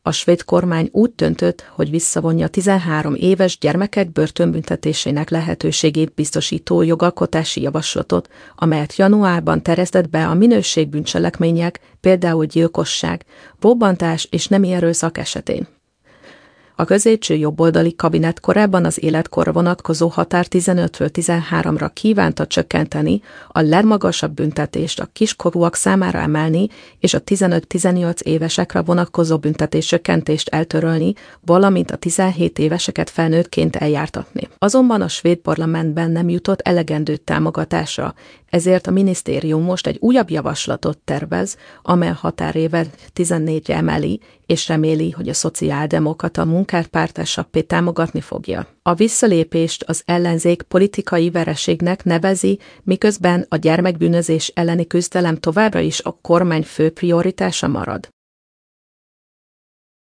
A svéd kormány úgy döntött, hogy visszavonja 13 éves gyermekek börtönbüntetésének lehetőségét biztosító jogalkotási javaslatot, amelyet januárban terjesztett be a minőségbűncselekmények, például gyilkosság, robbantás és nemi erőszak esetén. A középső jobboldali kabinet korábban az életkorra vonatkozó határ 15-ről 13-ra kívánta csökkenteni, a legmagasabb büntetést a kiskorúak számára emelni, és a 15-18 évesekre vonatkozó büntetéscsökkentést eltörölni, valamint a 17 éveseket felnőttként eljártatni. Azonban a svéd parlamentben nem jutott elegendő támogatásra, ezért a minisztérium most egy újabb javaslatot tervez, amely a határévet 14-re emeli, és reméli, hogy a szociáldemokrata munkárpárt SAP támogatni fogja. A visszalépést az ellenzék politikai vereségnek nevezi, miközben a gyermekbűnözés elleni küzdelem továbbra is a kormány fő prioritása marad.